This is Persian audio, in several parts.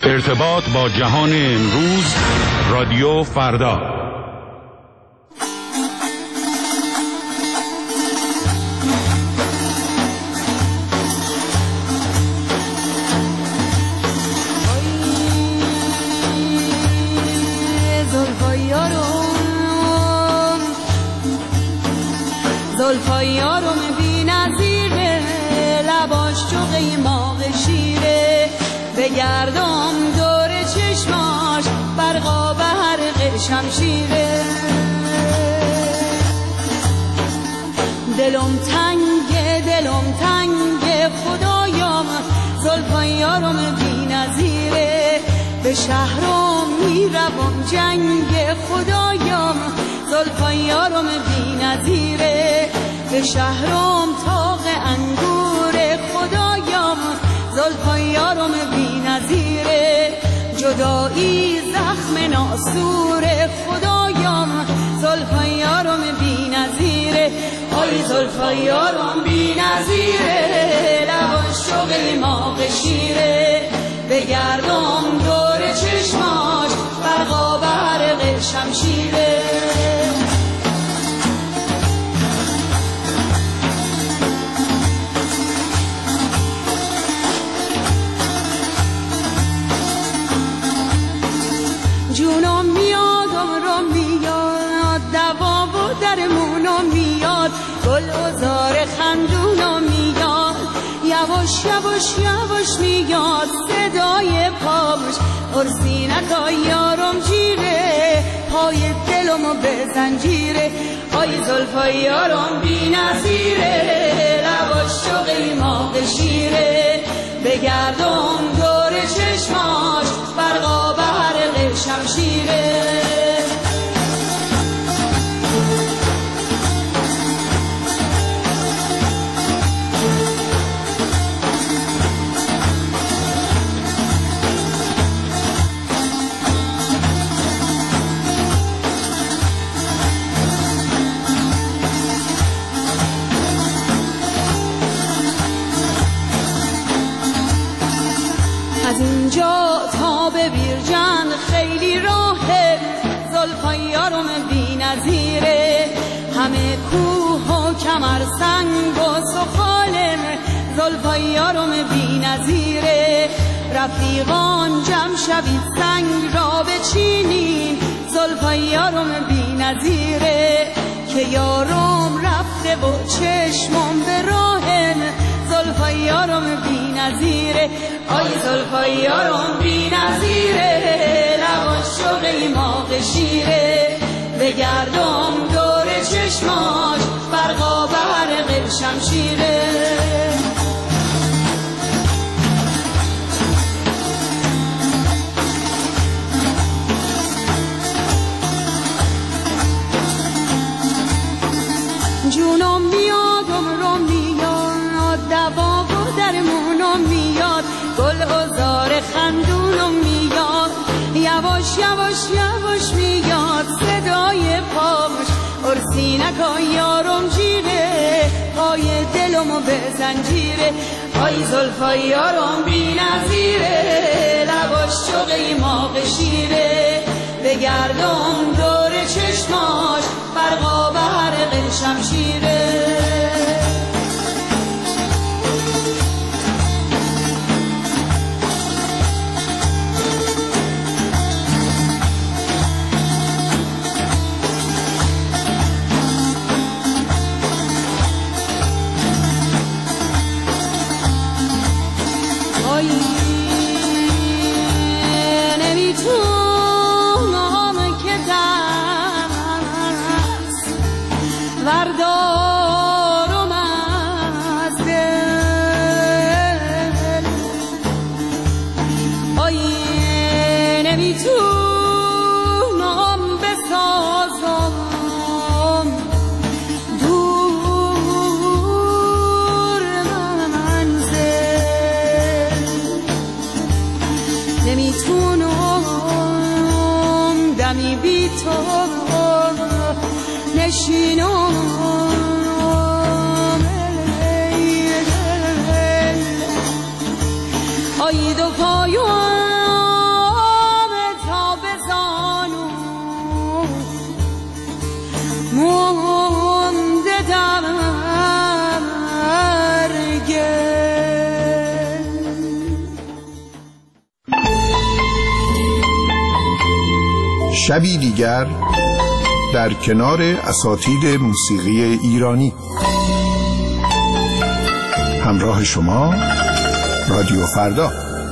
ارتباط با جهان امروز، رادیو فردا. زلفای یارم بی نظیره، لباش چو قیماق شیره، بگردم دور چشماش برقا به حرق شمشیره. دلم تنگه خدایم، زلفای یارم بی نظیره، به شهرم میروم جنگ خدایم، زلفای یارم بی نظیره، به شهرم تاق انگور خدایم، زلفای یارم بی نظیره، جدایی زخم ناسور خدایم، زلفای یارم بی نظیره. آی زلفای یارم بی نظیره، لباش چو قیماق شیره، بگردم دور چشماش برقا به حرق شمشیره. جونم میاد عمرم میاد، دوا و درمونم میاد، گل و زار خندونم میاد، یواش یواش یواش میاد صدای پامش، ارسی نکای یارم جیره، پای دلمو به زنجیره. آی زلفای یارم بی نظیره، لباش چو قیماق شیره، بگردم دور چشماش برقا به حرق شمشیره. از اینجا تا به بیرجند خیلی راهه، زلفای یارم بی نظیره، همه کوه و کمر سنگ و سخالم، زلفای یارم بی نظیره، رفیقان جمع شوید سنگ را بچینیم، زلفای یارم بی نظیره، که یارم رفته و چشمم به راهم، زلفای یارم بی نظیره. آی زلفای یارم بی نظیره، لباش چو قیماق شیره، بگردم دور چشماش برقا به حرق شمشیره. جونم میاد عمرم میاد، دوا و درمونم میاد، گل و زار خندونم میاد، یواش یواش یواش میاد صدای پامش، ارسی نکای یارم جیره، پای دلمو به زنجیره. آی زلفای یارم بی نظیره، لباش چو قیماق شیره، بگردم دور چشماش برقا به حرق شمشیره. آی نمیتونم که دست وردارم از دل، آی نمیتونم بسازم دور منزل، نمیتونم دمی بی تو نشینم، آی دو پایان شبی دیگر در کنار اساتید موسیقی ایرانی. همراه شما رادیو فردا.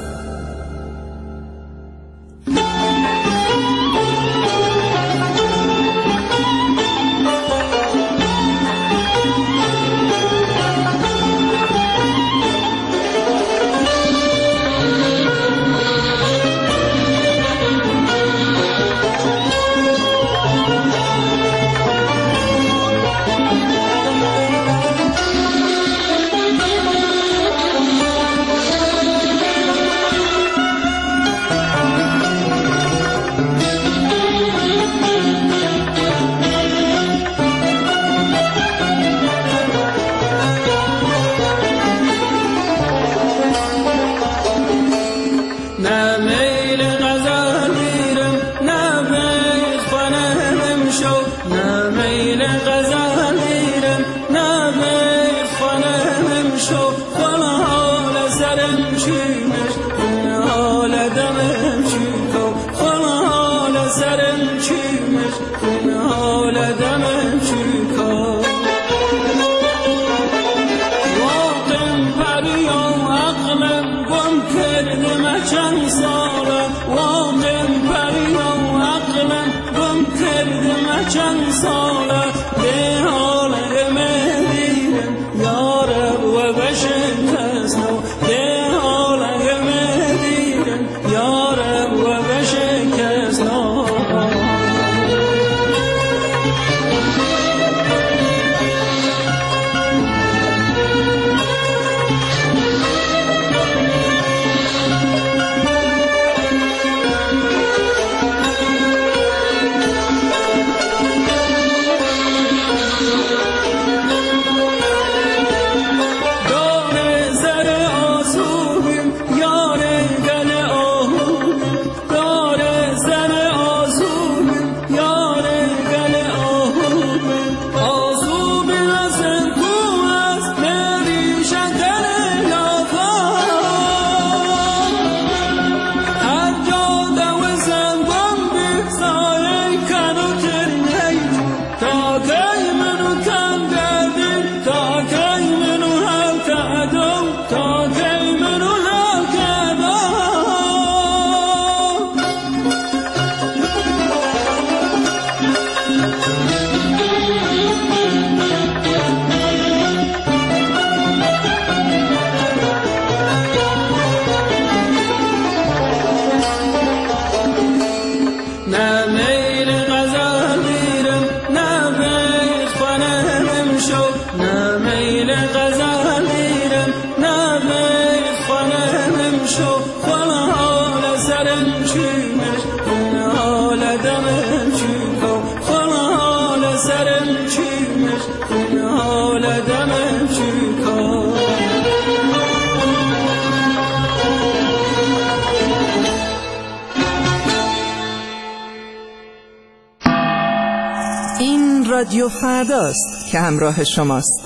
این رادیو فرداست که همراه شماست.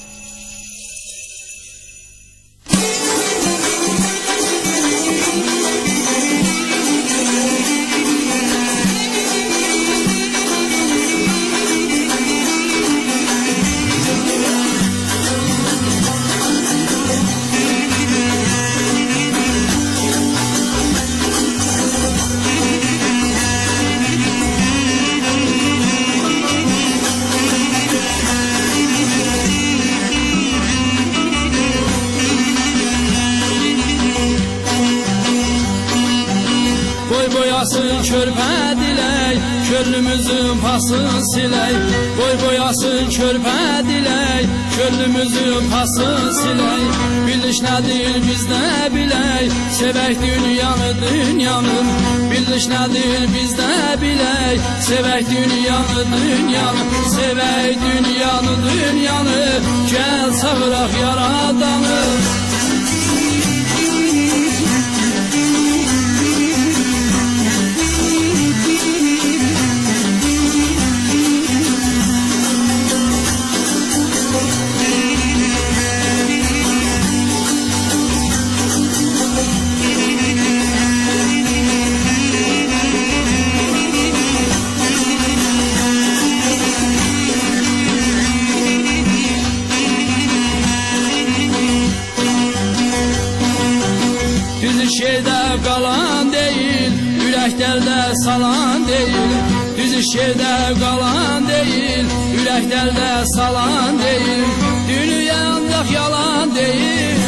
Körpə dilək, könlümüzün pasını silək. Boy boyasın körpə dilək, könlümüzün pasını silək. Biliş nədir biz nə bilək, sevək dünyanı dünyanın. Biliş nədir biz nə bilək, sevək dünyanı dünyanın. Sevək dünyanı dünyanı, gəl çağıraq yaradanı. Düz şeydə qalan deyil, ürəklərdə salan deyil. Düz şeydə qalan deyil, ürəklərdə salan deyil. Dünya ancaq yalan deyil.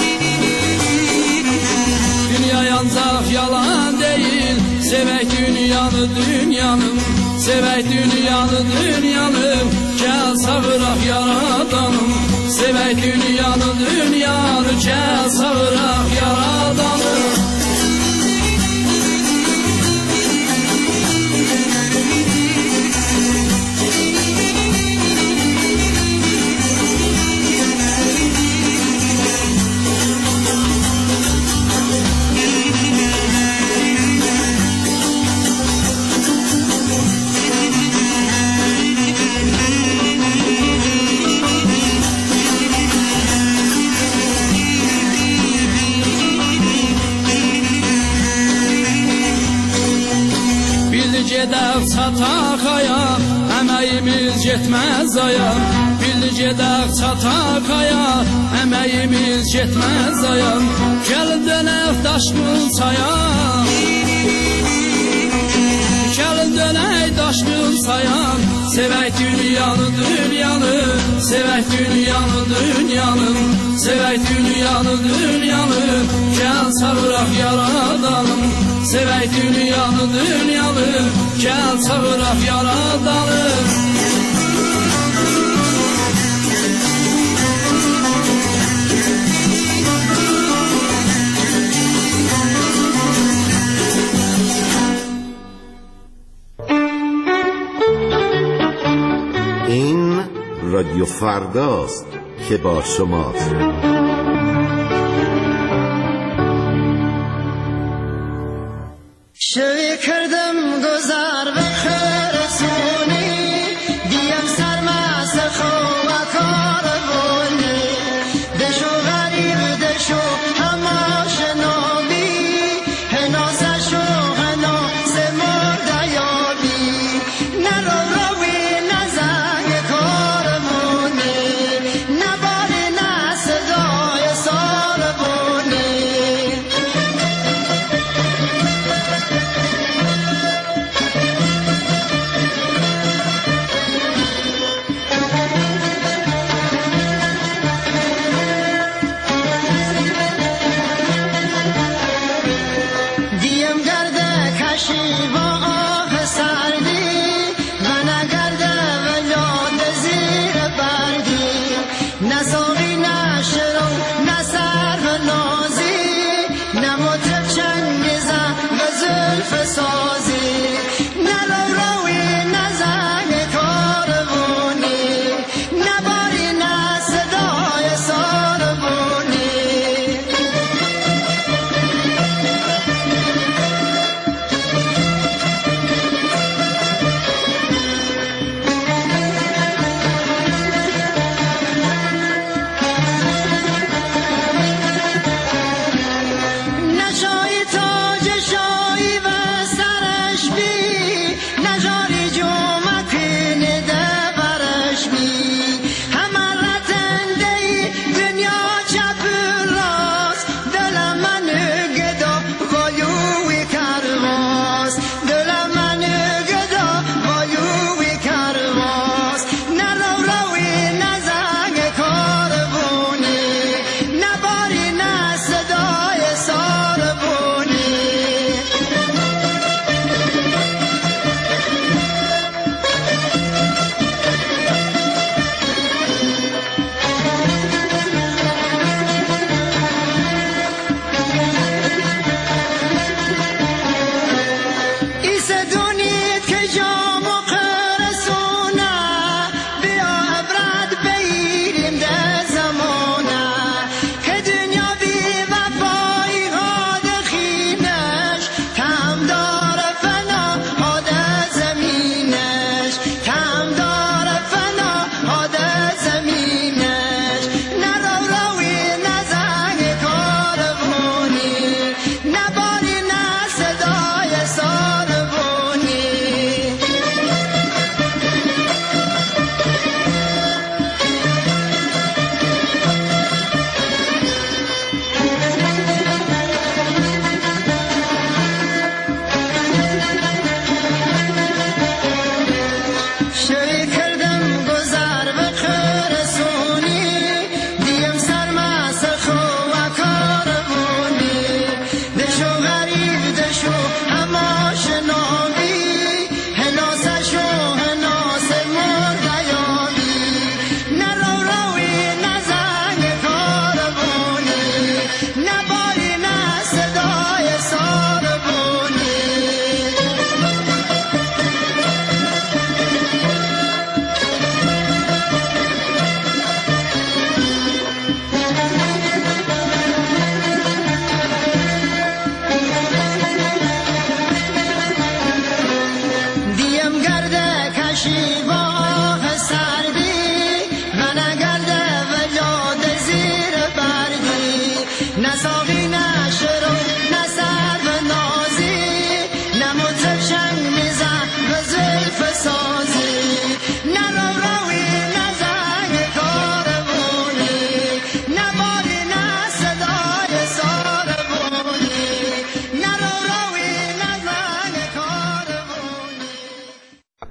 Dünya ancaq yalan deyil. Sevək dünyanı, dünyanı, sevək dünyanı, dünyanı. Gəl sağıraq yaradanım. Sevək dünyanı, dünyanı. Gəl sağıraq yaradanım. Gedək çataq aya, əməyimiz getməz aya. Bildi gedək çataq aya, əməyimiz getməz aya. Gəlin dönək daşqın çaya, gəlin dönək daşqın çaya. Sevək dünyanı, dünyanı, sevək dünyanı, dünyanı. Sevək dünyanı, dünyanı. Gəl sağıraq yaradanım. Sevək dünyanı, dünyanı. Gəl sağıraq yaradanım. این رادیو فرداست که با شماست. شوی کردم گذار به خرسونی دیم سرمست خواه کار بونی دشو غریب دشو همه شنابی هناسه شو هناسه مردیابی نرو روی نزنگ کار بونی نباری نصدای سال بونی شایی تاج شایی و سر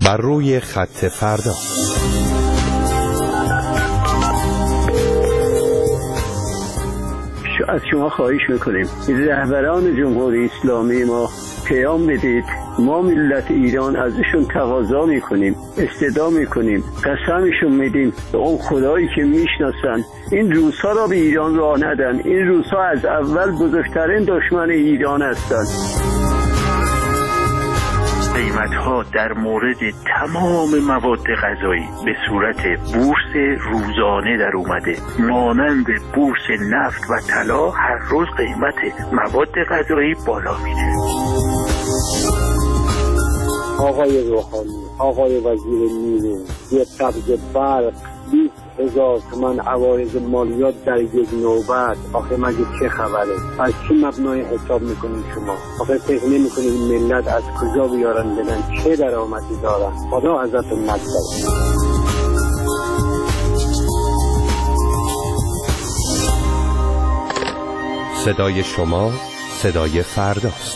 بر روی خط فردا. از شما خواهش میکنیم رهبران جمهوری اسلامی ما پیام بدید، ما ملت ایران ازشون تقاضا میکنیم، استدعا میکنیم، قسمشون میدیم به اون خدایی که میشناسن این روس‌ها را به ایران راه ندن. این روس‌ها از اول بزرگترین دشمن ایران هستند. قیمت‌ها در مورد تمام مواد غذایی به صورت بورس روزانه در اومده، مانند بورس نفت و طلا. هر روز قیمت مواد غذایی بالا میره. آقای روحانی، آقای وزیر نیرو، یه قبض برق 20,000 تومان عوارض مالیات در یک نوبت. آخه مگه چه خبره؟ از چی مبنای حساب میکنید شما؟ آخه فکر نمیکنید ملت از کجا بیارن بدن؟ چه درآمدی دارن؟ خدا ازتون نگذره. صدای شما صدای فرداست.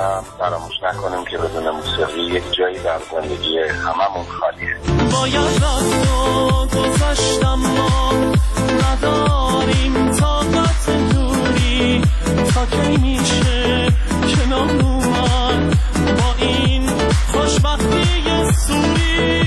و فراموش نکنیم که بدون موسیقی یک جایی در زندگی هممون خالیه. باید رفت و گذشتم ما نداریم طاقت دوری تا کی میشه کنار اومد با این خوشبختی سوری.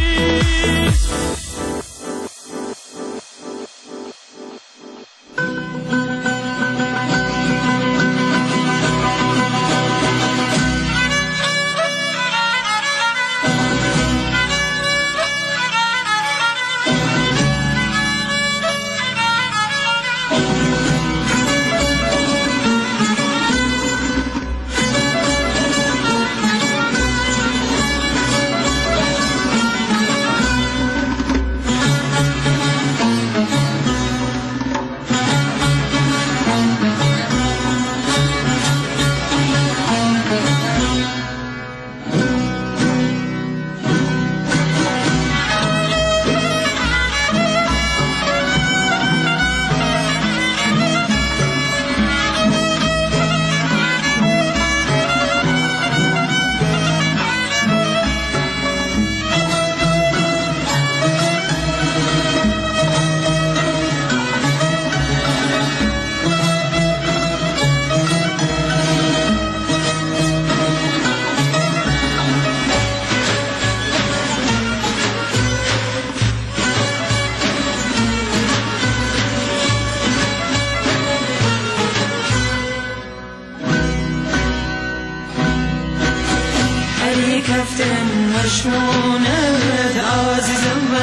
مشمونت عزیزم و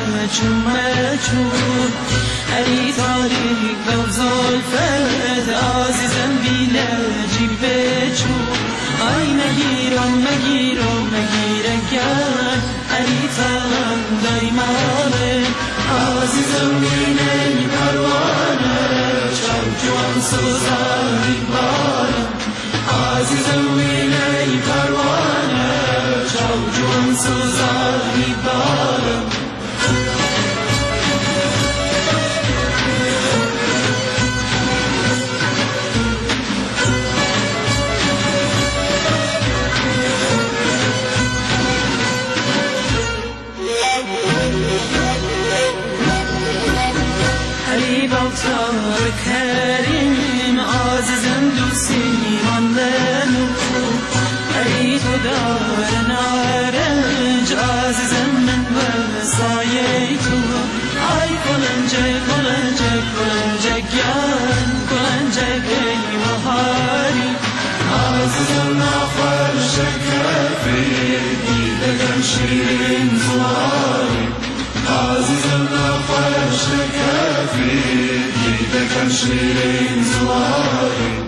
مچون علی تاریک و زلفت عزیزم بیلجی بچون آی مگیرم گرد علی تایم دایمانه عزیزم بینی پروانه چون جوان سوزاری بارم عزیزم بینی پروانه جون سوزانی بارم علی بابتار کریم عزیزم دوستی ماندنو علی تو دار نارنج عزیزم من وسایه تو ای کلنجه گی بهاری عزیزم نخور شکفی دیدگم شیرین زواری عزیزم نخور شکفی دیدگم شیرین زواری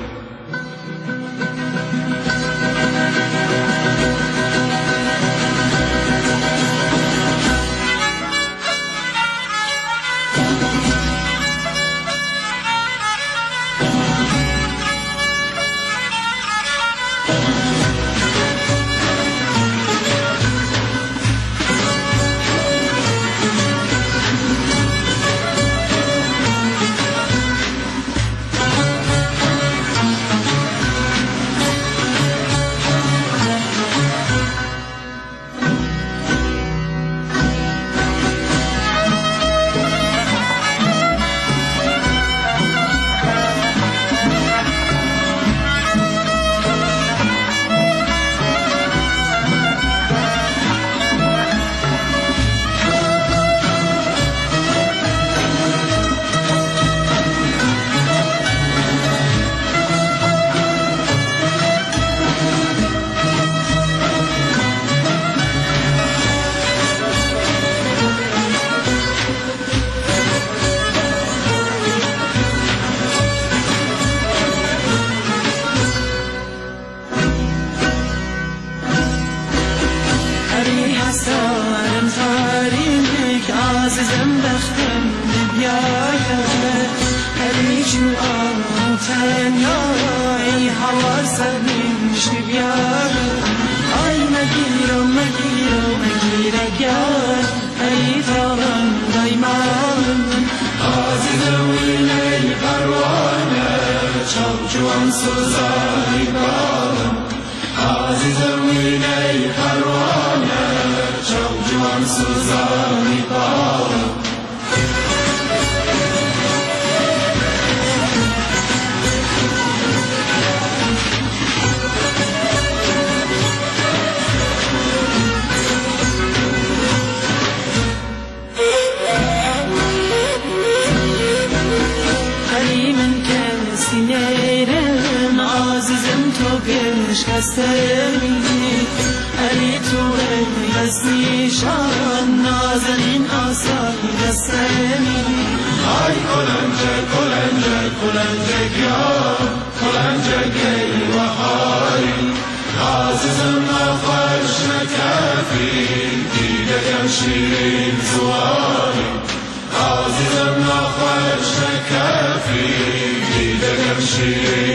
عزیزم بختم بیاید هلی جو تنیا ای هوا سرنیش بیاید آی مگیرم گرد ای تاغم دایمان عزیزم ویلی پروانه چاو جوان سوزاری بارم عزیزم وینه پروانه چو جوان سوزانی باغ شکستمی علی تو دستیشان نازنین آسانی دستمی آی کلنجک یا کلنجک ای وحاری عزیزم نخوش نکفی دیدگم شیرین زواری عزیزم نخوش نکفی دیدگم شیرین